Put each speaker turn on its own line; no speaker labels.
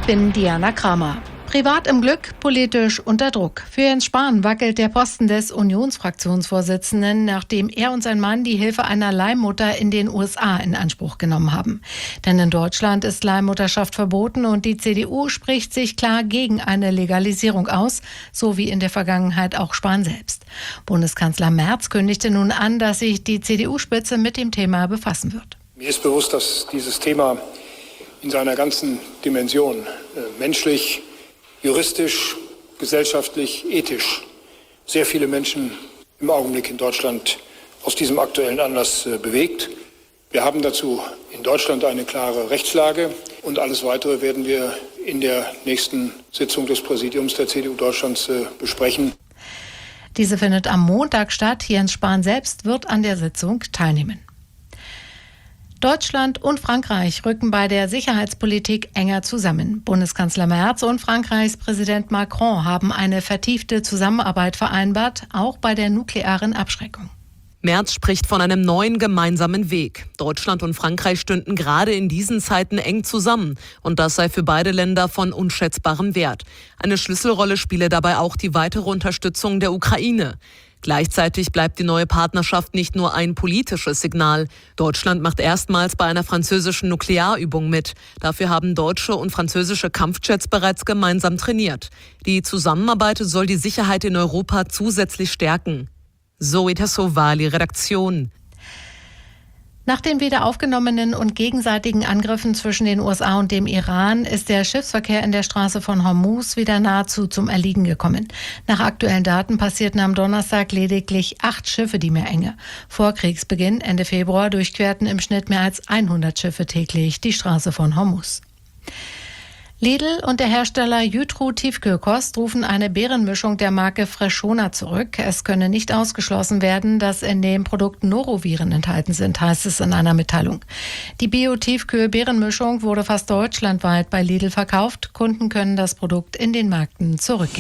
bin Diana Kramer. Privat im Glück, politisch unter Druck. Für Jens Spahn wackelt der Posten des Unionsfraktionsvorsitzenden, nachdem er und sein Mann die Hilfe einer Leihmutter in den USA in Anspruch genommen haben. Denn in Deutschland ist Leihmutterschaft verboten und die CDU spricht sich klar gegen eine Legalisierung aus, so wie in der Vergangenheit auch Spahn selbst. Bundeskanzler Merz kündigte nun an, dass sich die CDU-Spitze mit dem Thema befassen wird.
Mir ist bewusst, dass dieses Thema in seiner ganzen Dimension menschlich, juristisch, gesellschaftlich, ethisch sehr viele Menschen im Augenblick in Deutschland aus diesem aktuellen Anlass bewegt. Wir haben dazu in Deutschland eine klare Rechtslage und alles Weitere werden wir in der nächsten Sitzung des Präsidiums der CDU Deutschlands besprechen.
Diese findet am Montag statt. Jens Spahn selbst wird an der Sitzung teilnehmen. Deutschland und Frankreich rücken bei der Sicherheitspolitik enger zusammen. Bundeskanzler Merz und Frankreichs Präsident Macron haben eine vertiefte Zusammenarbeit vereinbart, auch bei der nuklearen Abschreckung.
Merz spricht von einem neuen gemeinsamen Weg. Deutschland und Frankreich stünden gerade in diesen Zeiten eng zusammen. Und das sei für beide Länder von unschätzbarem Wert. Eine Schlüsselrolle spiele dabei auch die weitere Unterstützung der Ukraine. Gleichzeitig bleibt die neue Partnerschaft nicht nur ein politisches Signal. Deutschland macht erstmals bei einer französischen Nuklearübung mit. Dafür haben deutsche und französische Kampfjets bereits gemeinsam trainiert. Die Zusammenarbeit soll die Sicherheit in Europa zusätzlich stärken. Zoe Tassovali, Redaktion.
Nach den wieder aufgenommenen und gegenseitigen Angriffen zwischen den USA und dem Iran ist der Schiffsverkehr in der Straße von Hormuz wieder nahezu zum Erliegen gekommen. Nach aktuellen Daten passierten am Donnerstag lediglich 8 Schiffe die Meerenge. Vor Kriegsbeginn Ende Februar durchquerten im Schnitt mehr als 100 Schiffe täglich die Straße von Hormuz. Lidl und der Hersteller Jytro Tiefkühlkost rufen eine Beerenmischung der Marke Freshona zurück. Es könne nicht ausgeschlossen werden, dass in dem Produkt Noroviren enthalten sind, heißt es in einer Mitteilung. Die Bio-Tiefkühl-Beerenmischung wurde fast deutschlandweit bei Lidl verkauft. Kunden können das Produkt in den Märkten zurückgeben.